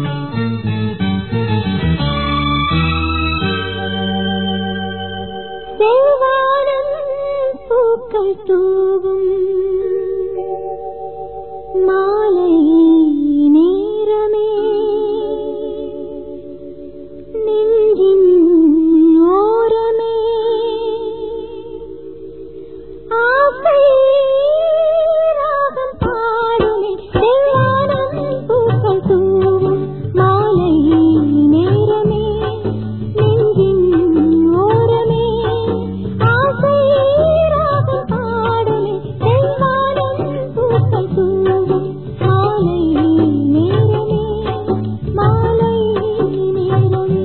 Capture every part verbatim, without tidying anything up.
தூவும் மாலை நேரமே நெஞ்சின் ஓரமே ஆசை ராகம் பாடுமே தேவானம் பூக்கள் தூவும் மாலை நேரமே நெஞ்சின் ஓரமே ஆசை ராகம் பாடுமே தேவானம் பூக்கள் தூவும் மாலை நேரமே மாலை நேரமே.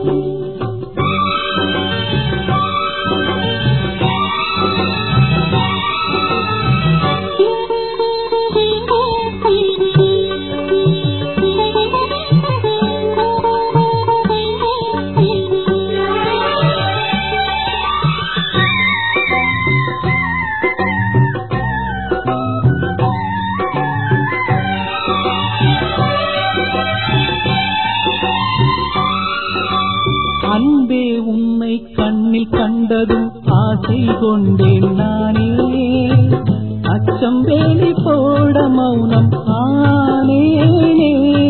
அன்பே உன்னை கண்ணில் கண்டதும் ஆசை கொண்டேன் நானே அச்சம் வேலி போட மௌனம் ஆனேனே.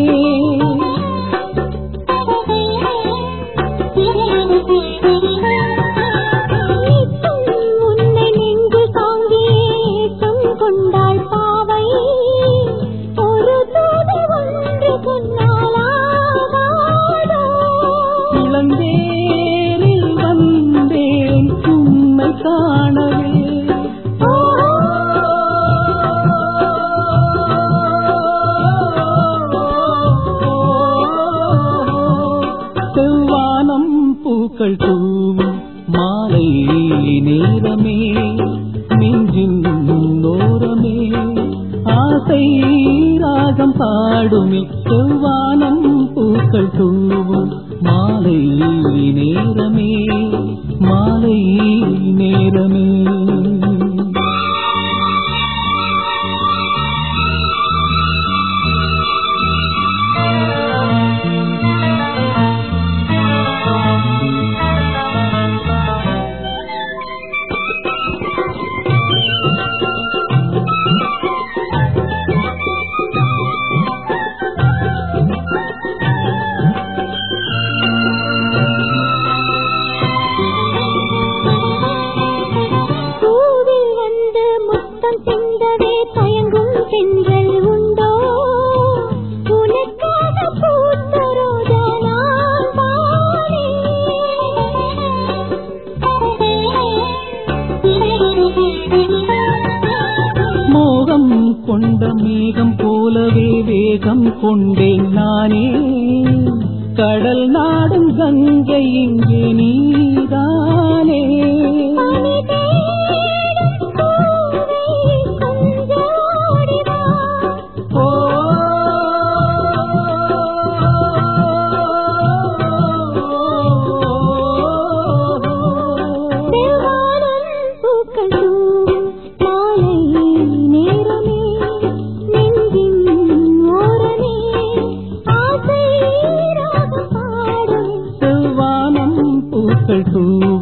உன்னை நெஞ்சு தாங்கி ஏக்கம் கொண்டாள் பாவை ஒரு தூது ஒன்று சொன்னாலாகாதோ. இளந்தேரில் வந்தேன் உன்னை காணவே செவ்வானம் பூக்கள் தூவும் மாலை நேரமே நெஞ்சின் ஓரமே ஆசை ராகம் பாடுமே செவ்வானம் பூக்கள் தூவும் மாலை நேரமே மாலை நேரமே. பூவில் வந்து முத்தம் சிந்தவே தயங்கும் பெண்கள் உண்டோ உனக்காக பூத்த ரோஜா நான் பாடி. மோகம் கொண்ட மேகம் போலவே வேகம் கொண்டேன் நானே கடல் நாடும் கங்கை இங்கே நீதானே. பனி தேடும் பூவே கொஞ்சோடி வா. ஓ தேவானம் பூக்கள் தூவும் மாலை நேரமே நெஞ்சின் ஓரமே ஆசை ராகம் பாடுமே செவ்வானம் பூக்கள் தூவும்